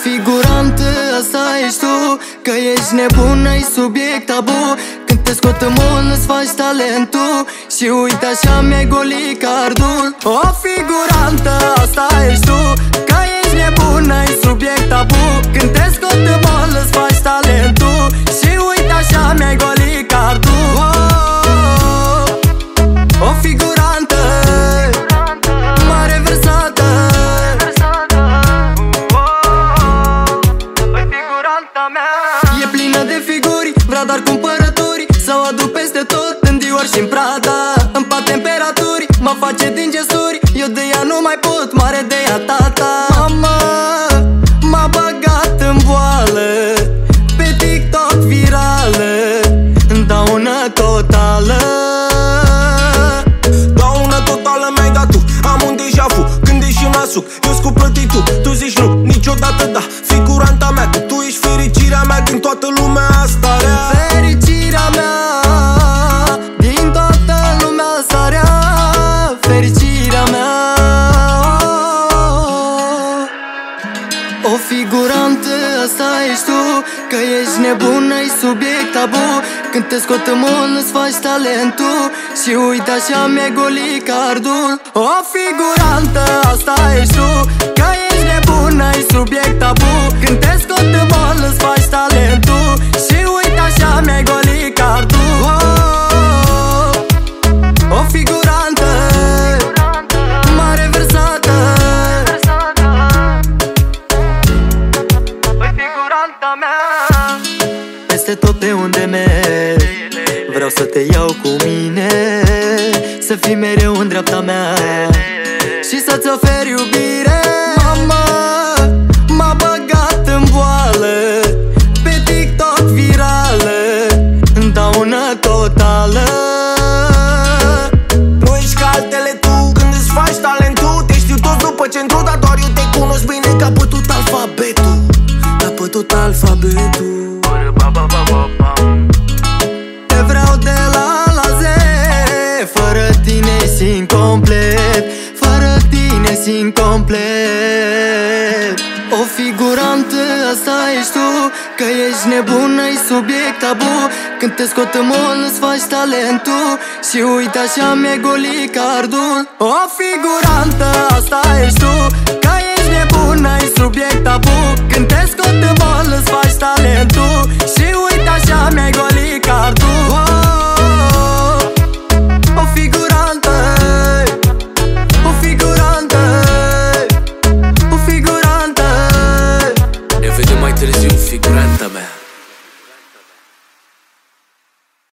figurantă, asta ești tu, că ești nebună, e subiect tabu. Când te scot în mult, îți faci talentul și uite așa mi-ai golit cardul. O figurantă, asta ești tu, că ești nebună, e subiect tabu. Când te scot în mult, îți faci talentul și uite așa mi-ai golit cardul. O figurantă, mare versată, e plină de figuri, vrea doar cumpărături, să o aduc peste tot în Dior și în Prada. Îmi pat temperaturi, mă face din gesturi, eu de ea nu mai pot, mare de ea tata. Mama m-a băgat în boală, pe TikTok virală, daună totală. Daună totală mi-ai dat tu, am un deja vu, când ești în asuc, eu scu plătit tu zici nu, niciodată da. Figuranta mea, că tu ești fericirea mea din toată lumea asta rea. Fericirea mea din toată lumea asta rea. Fericirea mea. O figurantă, asta ești tu, că ești nebună, e subiect tabu. Când te scot în mult, îți faci talentul și uite așa mi-ai golit cardul. O figurantă, asta ești tu, că ești nebună, e subiect tabu. Când te scot în mult, îți faci talentul și uite așa mi-ai golit cardul. O figurantă, mare versată, figuranta mea. Peste tot pe unde merg, vreau să te iau cu mine, să fii mereu în dreapta mea și să-ți ofer iubire. Mama m-a băgat în boală, pe TikTok virală, daună totală. Nu ești ca altele tu, când îți faci talentul, te știu toți după centru, dar doar eu te cunosc bine ca pe tot alfabetul. Ca pe tot alfabetul. Te vreau de la A la Z, fără tine-s incomplet, fără tine-s incomplet. O figurantă, asta ești tu, că ești nebună, e subiect tabu. Când te scot în mult, îți faci talentul și uite așa mi-ai golit cardul. O figurantă, asta ești tu, că ești nebună, e subiect tabu. Când te scot în mult, îți faci talentul și uite așa mi-ai golit cardul. O figurantă, o figurantă, o figurantă. Ne vedem mai târziu, figuranta mea.